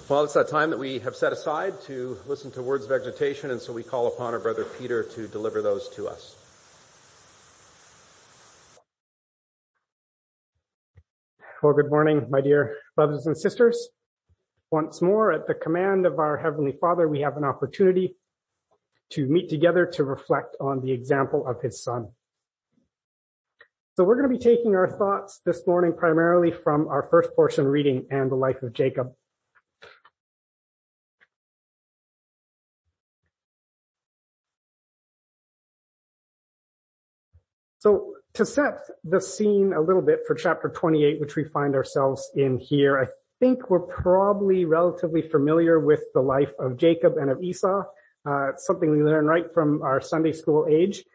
Well, it's that time that we have set aside to listen to words of exhortation, and so we call upon our brother Peter to deliver those to us. Well, good morning, my dear brothers and sisters. Once more, at the command of our Heavenly Father, we have an opportunity to meet together to reflect on the example of his Son. So we're going to be taking our thoughts this morning primarily from our first portion reading and the life of Jacob. So to set the scene a little bit for chapter 28, which we find ourselves in here, I think we're probably relatively familiar with the life of Jacob and of Esau. It's something we learn right from our Sunday school age.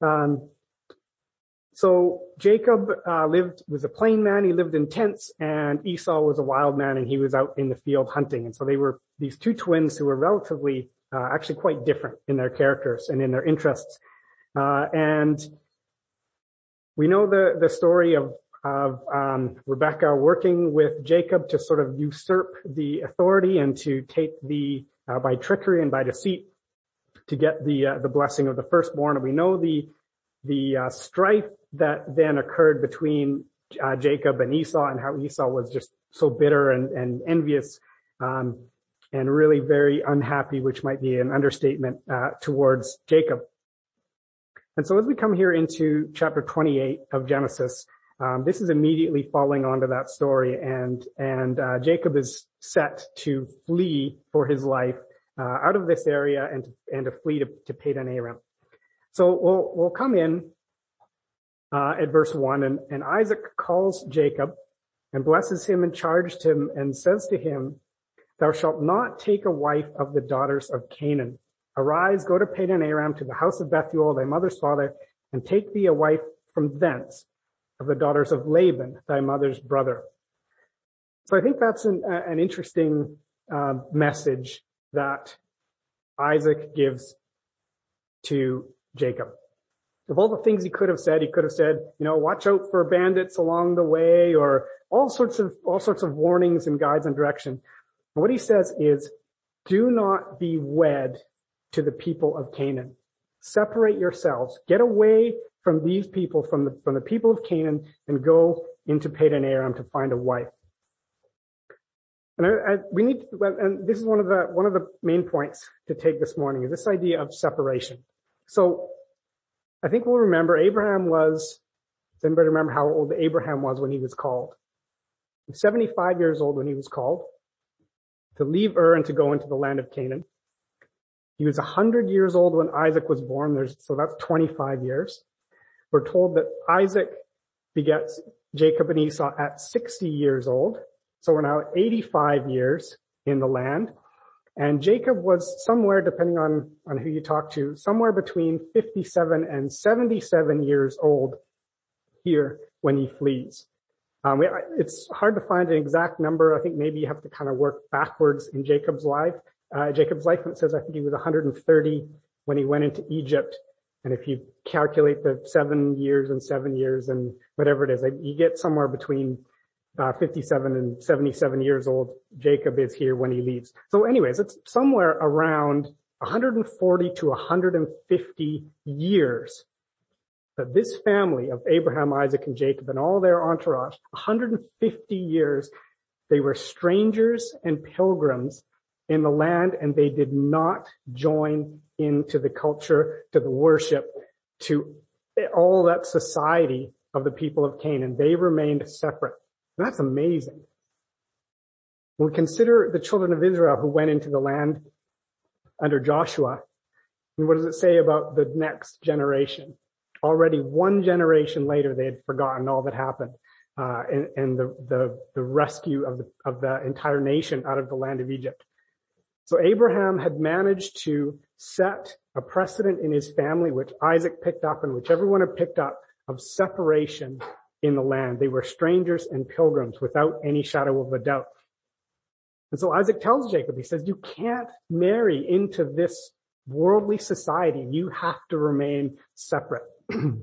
So Jacob was a plain man. He lived in tents, and Esau was a wild man, and he was out in the field hunting. And so they were these two twins who were relatively, actually quite different in their characters and in their interests. And we know the story of Rebekah working with Jacob to sort of usurp the authority and to take by trickery and by deceit to get the blessing of the firstborn. And we know the strife that then occurred between Jacob and Esau, and how Esau was just so bitter and envious and really very unhappy, which might be an understatement, towards Jacob. And so as we come here into chapter 28 of Genesis, this is immediately following onto that story, and Jacob is set to flee for his life out of this area and to flee to Padan Aram. So we'll come in at verse 1, and Isaac calls Jacob and blesses him and charged him and says to him, "Thou shalt not take a wife of the daughters of Canaan. Arise, go to Padan Aram, to the house of Bethuel, thy mother's father, and take thee a wife from thence of the daughters of Laban, thy mother's brother." So I think that's an interesting message that Isaac gives to Jacob. Of all the things he could have said, watch out for bandits along the way, or all sorts of warnings and guides and direction. And what he says is, do not be wed to the people of Canaan. Separate yourselves. Get away from these people, from the people of Canaan, and go into Padan Aram to find a wife. And and this is one of the main points to take this morning, is this idea of separation. So I think we'll remember does anybody remember how old Abraham was when he was called? He was 75 years old when he was called to leave Ur and to go into the land of Canaan. He was 100 years old when Isaac was born, so that's 25 years. We're told that Isaac begets Jacob and Esau at 60 years old. So we're now at 85 years in the land. And Jacob was somewhere, depending on who you talk to, somewhere between 57 and 77 years old here when he flees. It's hard to find an exact number. I think maybe you have to kind of work backwards in Jacob's life. And it says I think he was 130 when he went into Egypt. And if you calculate the 7 years and 7 years and whatever it is, you get somewhere between 57 and 77 years old. Jacob is here when he leaves. So anyways, it's somewhere around 140 to 150 years that this family of Abraham, Isaac, and Jacob and all their entourage, 150 years, they were strangers and pilgrims in the land, and they did not join into the culture, to the worship, to all that society of the people of Canaan. They remained separate. And that's amazing. When we consider the children of Israel who went into the land under Joshua, and what does it say about the next generation? Already one generation later, they had forgotten all that happened, and the rescue of the entire nation out of the land of Egypt. So Abraham had managed to set a precedent in his family, which Isaac picked up and which everyone had picked up, of separation in the land. They were strangers and pilgrims without any shadow of a doubt. And so Isaac tells Jacob, he says, you can't marry into this worldly society. You have to remain separate.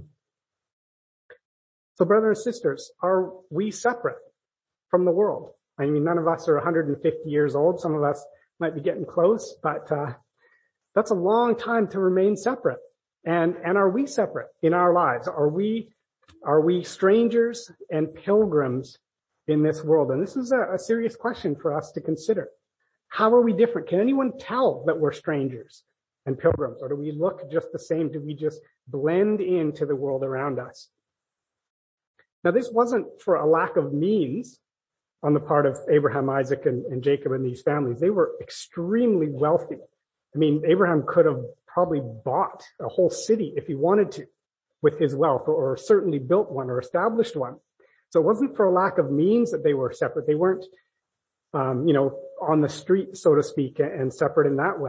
So brothers and sisters, are we separate from the world? I mean, none of us are 150 years old. Some of us might be getting close, but that's a long time to remain separate. And are we separate in our lives? Are we strangers and pilgrims in this world? And this is a serious question for us to consider. How are we different? Can anyone tell that we're strangers and pilgrims? Or do we look just the same? Do we just blend into the world around us? Now, this wasn't for a lack of means on the part of Abraham, Isaac, and Jacob and these families. They were extremely wealthy. I mean, Abraham could have probably bought a whole city if he wanted to with his wealth, or certainly built one or established one. So it wasn't for a lack of means that they were separate. They weren't, on the street, so to speak, and separate in that way.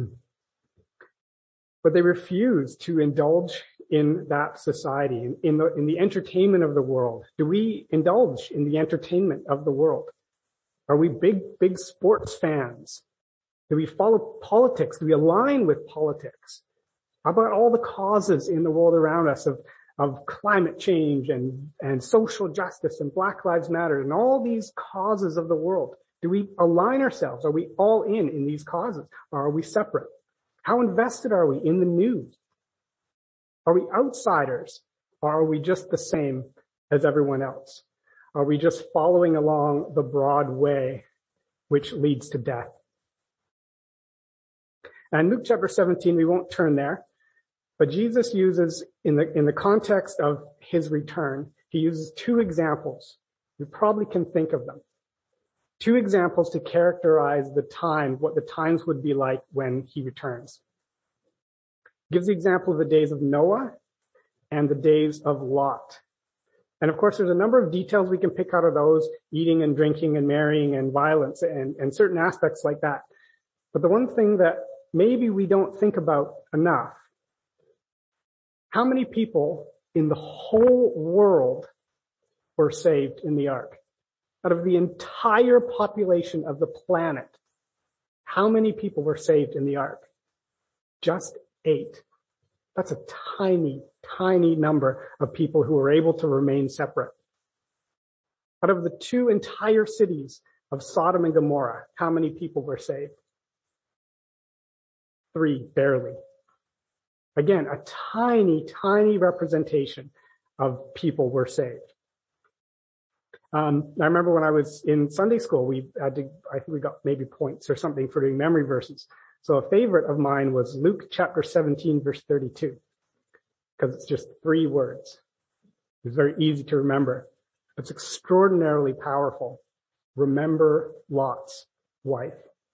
But they refused to indulge in that society, in the entertainment of the world. Do we indulge in the entertainment of the world? Are we big sports fans? Do we follow politics? Do we align with politics? How about all the causes in the world around us of climate change and social justice and Black Lives Matter and all these causes of the world? Do we align ourselves? Are we all in these causes? Or are we separate? How invested are we in the news? Are we outsiders, or are we just the same as everyone else? Are we just following along the broad way which leads to death? And Luke chapter 17, we won't turn there, but Jesus uses, in the context of his return, he uses two examples. You probably can think of them. Two examples to characterize the time, what the times would be like when he returns. He gives the example of the days of Noah and the days of Lot. And of course, there's a number of details we can pick out of those, eating and drinking and marrying and violence and certain aspects like that. But the one thing that maybe we don't think about enough, how many people in the whole world were saved in the ark? Out of the entire population of the planet, how many people were saved in the ark? Just 8. That's a tiny, tiny number of people who were able to remain separate. Out of the 2 entire cities of Sodom and Gomorrah, how many people were saved? 3, barely. Again, a tiny, tiny representation of people were saved. I remember when I was in Sunday school, I think we got maybe points or something for doing memory verses. So a favorite of mine was Luke chapter 17, verse 32, because it's just 3 words. It's very easy to remember. It's extraordinarily powerful. Remember Lot's wife.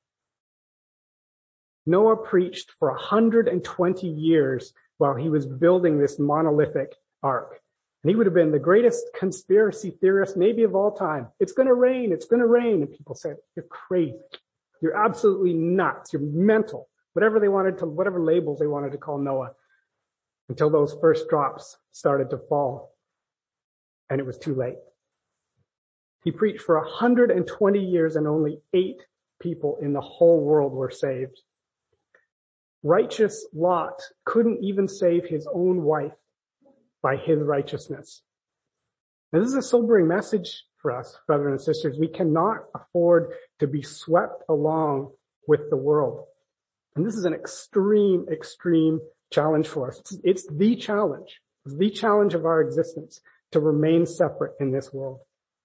Noah preached for 120 years while he was building this monolithic ark. And he would have been the greatest conspiracy theorist maybe of all time. It's going to rain. It's going to rain. And people said, you're crazy. You're absolutely nuts. You're mental. Whatever labels they wanted to call Noah, until those first drops started to fall. And it was too late. He preached for 120 years and only 8 people in the whole world were saved. Righteous Lot couldn't even save his own wife by his righteousness. Now, this is a sobering message for us, brothers and sisters. We cannot afford to be swept along with the world. And this is an extreme, extreme challenge for us. It's the challenge. It's the challenge of our existence, to remain separate in this world.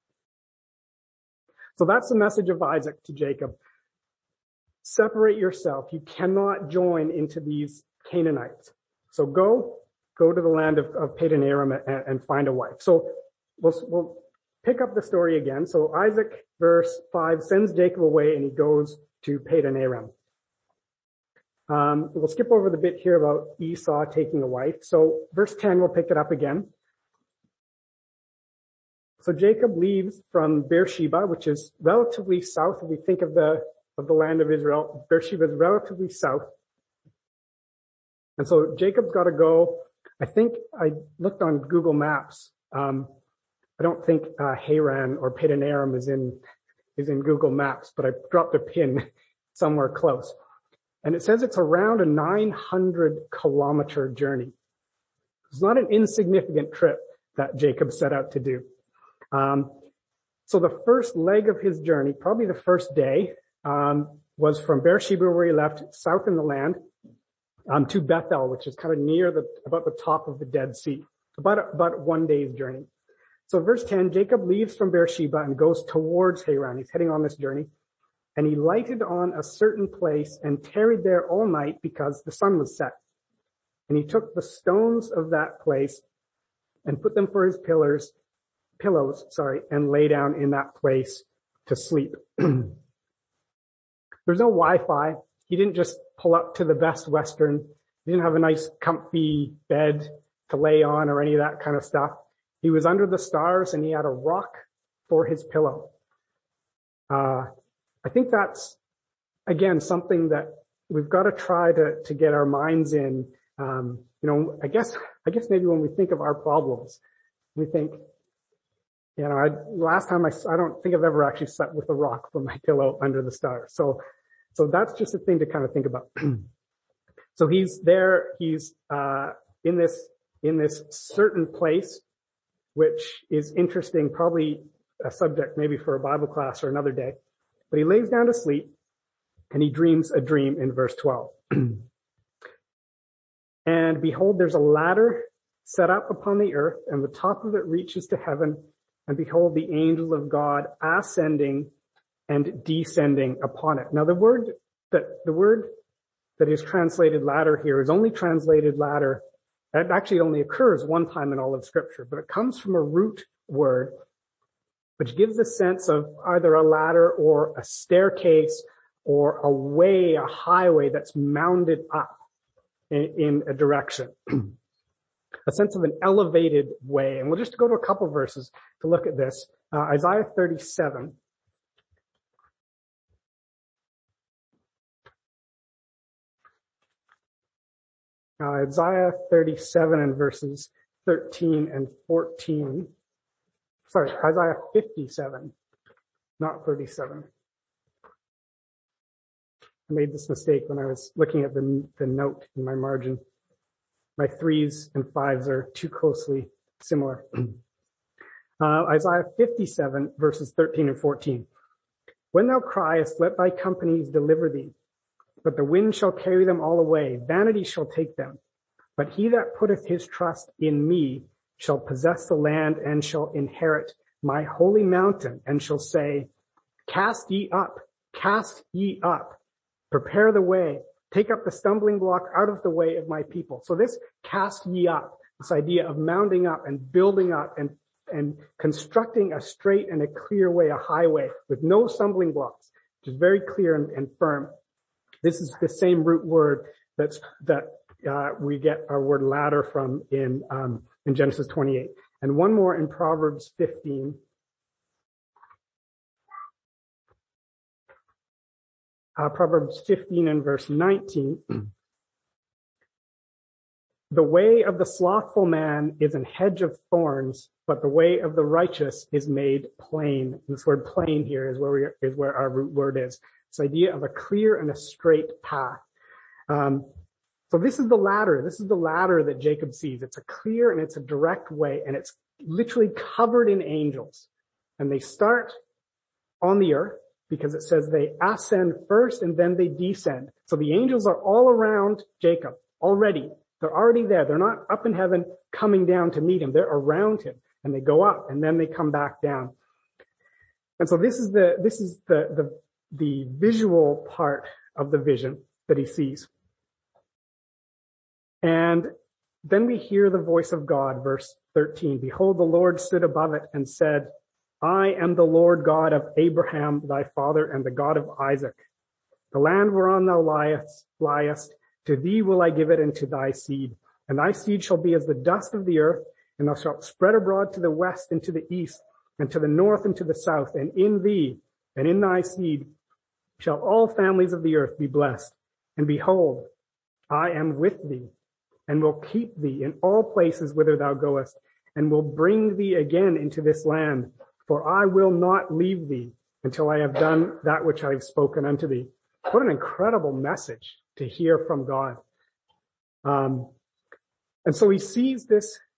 So that's the message of Isaac to Jacob. Separate yourself. You cannot join into these Canaanites. So go to the land of Padan Aram and find a wife. So we'll pick up the story again. So Isaac, verse 5, sends Jacob away and he goes to Padan Aram. We'll skip over the bit here about Esau taking a wife. So verse 10, we'll pick it up again. So Jacob leaves from Beersheba, which is relatively south. If we think of the land of Israel, Beersheba is relatively south. And so Jacob's got to go. I think I looked on Google Maps. I don't think Haran or Padan Aram is in Google Maps, but I dropped a pin somewhere close. And it says it's around a 900-kilometer journey. It's not an insignificant trip that Jacob set out to do. So the first leg of his journey, probably the first day, was from Beersheba, where he left, south in the land, to Bethel, which is kind of near about the top of the Dead Sea, about 1 day's journey. So verse 10, Jacob leaves from Beersheba and goes towards Haran. He's heading on this journey. And he lighted on a certain place and tarried there all night because the sun was set. And he took the stones of that place and put them for his pillows, and lay down in that place to sleep. There's no Wi-Fi. He didn't just pull up to the Best Western. He didn't have a nice comfy bed to lay on or any of that kind of stuff. He was under the stars and he had a rock for his pillow. I think that's, again, something that we've got to try to get our minds in. I guess maybe when we think of our problems, we think, last time I don't think I've ever actually slept with a rock for my pillow under the stars. So that's just a thing to kind of think about. So he's there, he's, in this certain place, which is interesting, probably a subject maybe for a Bible class or another day. But he lays down to sleep and he dreams a dream in verse 12. And behold, there's a ladder set up upon the earth, and the top of it reaches to heaven. And behold, the angels of God ascending and descending upon it. Now, the word that is translated ladder here is only translated ladder. It actually only occurs one time in all of Scripture, but it comes from a root word, which gives a sense of either a ladder or a staircase or a way, a highway that's mounded up in a direction. A sense of an elevated way. And we'll just go to a couple verses to look at this. Isaiah 37. Isaiah 37 and verses 13 and 14. Sorry, Isaiah 57, not 37. I made this mistake when I was looking at the note in my margin. My 3s and 5s are too closely similar. Isaiah 57, verses 13 and 14. When thou criest, let thy companies deliver thee, but the wind shall carry them all away. Vanity shall take them. But he that putteth his trust in me shall possess the land and shall inherit my holy mountain, and shall say, cast ye up, prepare the way, take up the stumbling block out of the way of my people. So this cast ye up, this idea of mounding up and building up and constructing a straight and a clear way, a highway with no stumbling blocks, which is very clear and firm. This is the same root word that we get our word ladder from in Genesis 28. And one more in Proverbs 15. Proverbs 15 and verse 19. The way of the slothful man is an hedge of thorns, but the way of the righteous is made plain. And this word plain here is where our root word is. This idea of a clear and a straight path. So this is the ladder. This is the ladder that Jacob sees. It's a clear and it's a direct way, and it's literally covered in angels. And they start on the earth because it says they ascend first and then they descend. So the angels are all around Jacob already. They're already there. They're not up in heaven coming down to meet him. They're around him, and they go up and then they come back down. And so this is the visual part of the vision that he sees. And then we hear the voice of God, verse 13. Behold, the Lord stood above it and said, I am the Lord God of Abraham, thy father, and the God of Isaac. The land whereon thou liest, to thee will I give it, and to thy seed. And thy seed shall be as the dust of the earth, and thou shalt spread abroad to the west and to the east, and to the north and to the south. And in thee and in thy seed shall all families of the earth be blessed. And behold, I am with thee, and will keep thee in all places whither thou goest, and will bring thee again into this land. For I will not leave thee until I have done that which I have spoken unto thee. What an incredible message to hear from God. And so he sees this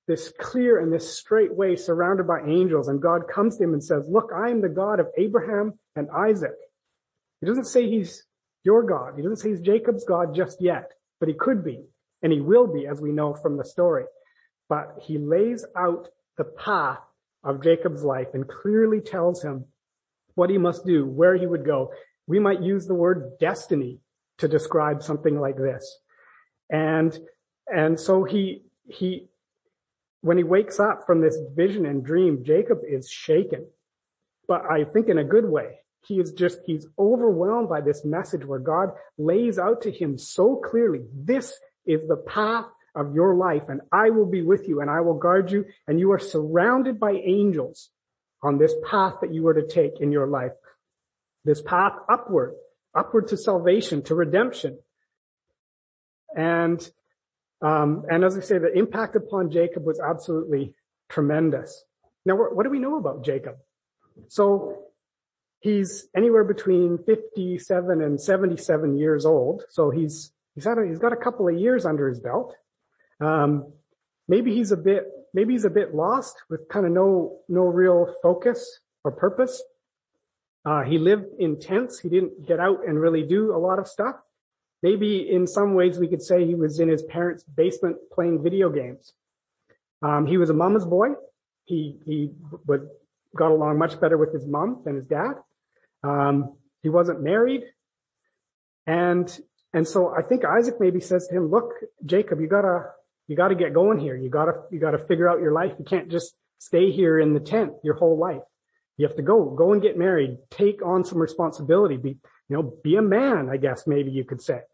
this clear and this straight way surrounded by angels. And God comes to him and says, look, I am the God of Abraham and Isaac. He doesn't say he's your God. He doesn't say he's Jacob's God just yet, but he could be, and he will be, as we know from the story. But he lays out the path of Jacob's life and clearly tells him what he must do, where he would go. We might use the word destiny to describe something like this. And so he when he wakes up from this vision and dream, Jacob is shaken, but I think in a good way. He's overwhelmed by this message where God lays out to him so clearly, this is the path of your life, and I will be with you, and I will guard you, and you are surrounded by angels on this path that you are to take in your life. This path upward to salvation, to redemption. And as I say, the impact upon Jacob was absolutely tremendous. Now, what do we know about Jacob? So he's anywhere between 57 and 77 years old. So he's got a couple of years under his belt. Maybe he's a bit lost with kind of no real focus or purpose. He lived in tents. He didn't get out and really do a lot of stuff. Maybe in some ways we could say he was in his parents' basement playing video games. He was a mama's boy. He got along much better with his mom than his dad. He wasn't married. And so I think Isaac maybe says to him, look, Jacob, you gotta get going here. You gotta figure out your life. You can't just stay here in the tent your whole life. You have to go and get married, take on some responsibility, be a man, I guess maybe you could say.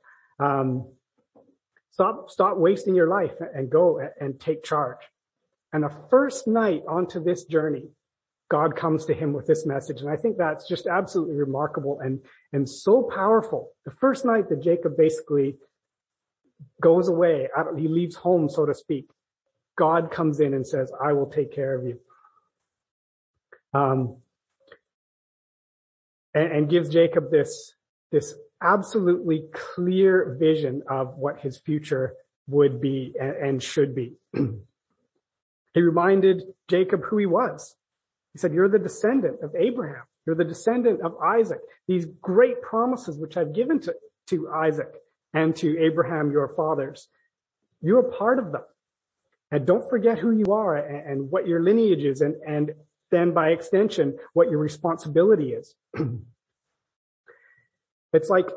Stop wasting your life and go and take charge. And the first night onto this journey, God comes to him with this message. And I think that's just absolutely remarkable and so powerful. The first night that Jacob basically goes away, he leaves home, so to speak, God comes in and says, I will take care of you. And gives Jacob this absolutely clear vision of what his future would be and should be. He reminded Jacob who he was. He said, you're the descendant of Abraham. You're the descendant of Isaac. These great promises which I've given to Isaac and to Abraham, your fathers. You're a part of them. And don't forget who you are and what your lineage is, and then by extension, what your responsibility is. It's like,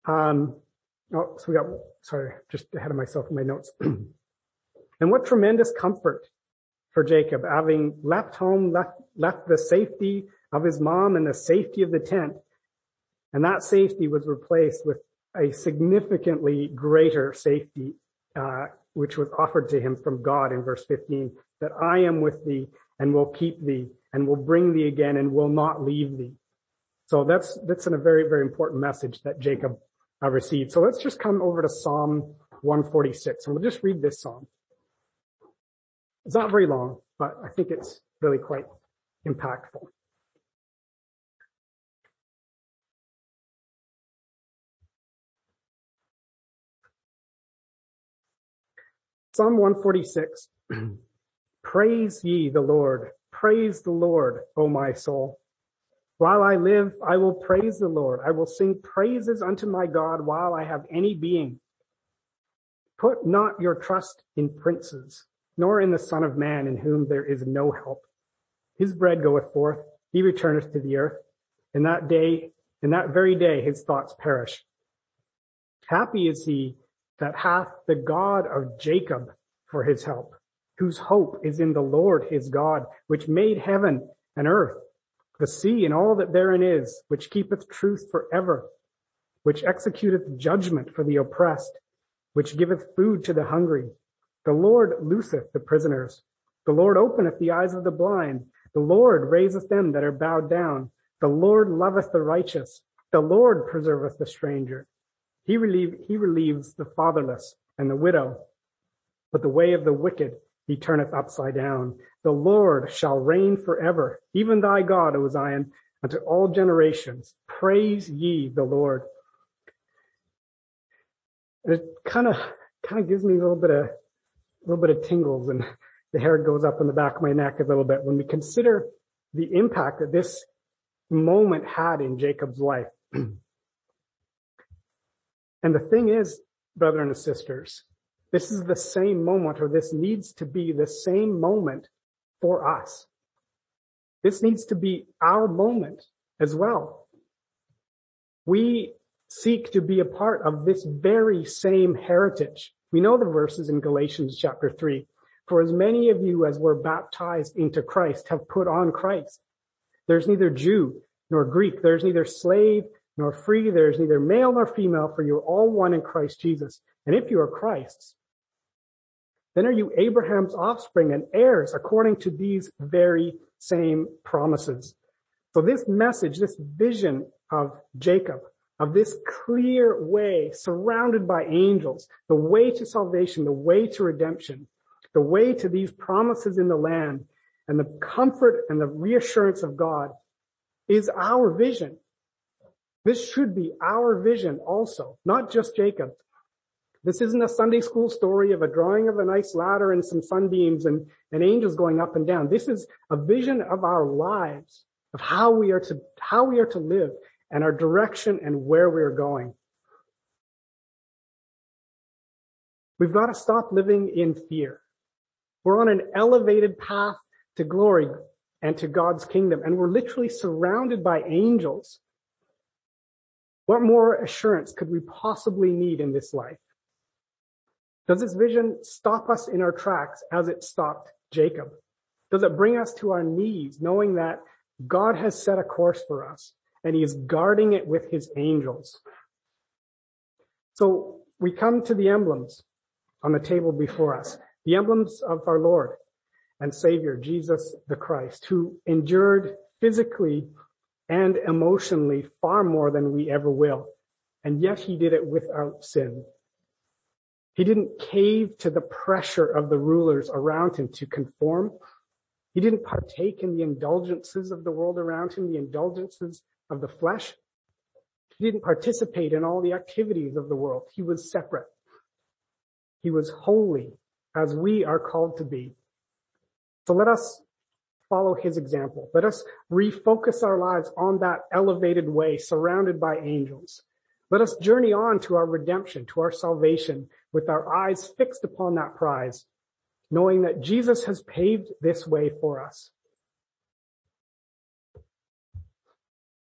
just ahead of myself in my notes. And what tremendous comfort for Jacob, having left home, left the safety of his mom and the safety of the tent. And that safety was replaced with a significantly greater safety, which was offered to him from God in verse 15, that I am with thee and will keep thee and will bring thee again and will not leave thee. So that's a very, very important message that Jacob received. So let's just come over to Psalm 146 and we'll just read this psalm. It's not very long, but I think it's really quite impactful. Psalm 146. Praise ye the Lord. Praise the Lord, O my soul. While I live, I will praise the Lord. I will sing praises unto my God while I have any being. Put not your trust in princes, nor in the Son of Man, in whom there is no help. His bread goeth forth, he returneth to the earth. In that very day, his thoughts perish. Happy is he that hath the God of Jacob for his help, whose hope is in the Lord his God, which made heaven and earth, the sea and all that therein is, which keepeth truth forever, which executeth judgment for the oppressed, which giveth food to the hungry. The Lord looseth the prisoners. The Lord openeth the eyes of the blind. The Lord raiseth them that are bowed down. The Lord loveth the righteous. The Lord preserveth the stranger. He relieves the fatherless and the widow. But the way of the wicked he turneth upside down. The Lord shall reign forever, even thy God, O Zion, unto all generations. Praise ye the Lord. And it kind of gives me a little bit of tingles, and the hair goes up on the back of my neck a little bit when we consider the impact that this moment had in Jacob's life. And the thing is, brethren and sisters, this is the same moment, or this needs to be the same moment for us. This needs to be our moment as well. We seek to be a part of this very same heritage. We know the verses in Galatians chapter 3. For as many of you as were baptized into Christ have put on Christ. There's neither Jew nor Greek. There's neither slave nor free. There's neither male nor female, for you are all one in Christ Jesus. And if you are Christ's, then are you Abraham's offspring and heirs according to these very same promises. So this message, this vision of Jacob, of this clear way surrounded by angels, the way to salvation, the way to redemption, the way to these promises in the land, and the comfort and the reassurance of God is our vision. This should be our vision also, not just Jacob. This isn't a Sunday school story of a drawing of a nice ladder and some sunbeams and angels going up and down. This is a vision of our lives, of how we are to live and our direction and where we are going. We've got to stop living in fear. We're on an elevated path to glory and to God's kingdom, and we're literally surrounded by angels. What more assurance could we possibly need in this life? Does this vision stop us in our tracks as it stopped Jacob? Does it bring us to our knees, knowing that God has set a course for us and he is guarding it with his angels? So we come to the emblems on the table before us, the emblems of our Lord and Savior, Jesus the Christ, who endured physically and emotionally far more than we ever will. And yet he did it without sin. He didn't cave to the pressure of the rulers around him to conform. He didn't partake in the indulgences of the world around him, the indulgences of the flesh. He didn't participate in all the activities of the world. He was separate. He was holy, as we are called to be. So let us follow his example. Let us refocus our lives on that elevated way, surrounded by angels. Let us journey on to our redemption, to our salvation, with our eyes fixed upon that prize, knowing that Jesus has paved this way for us.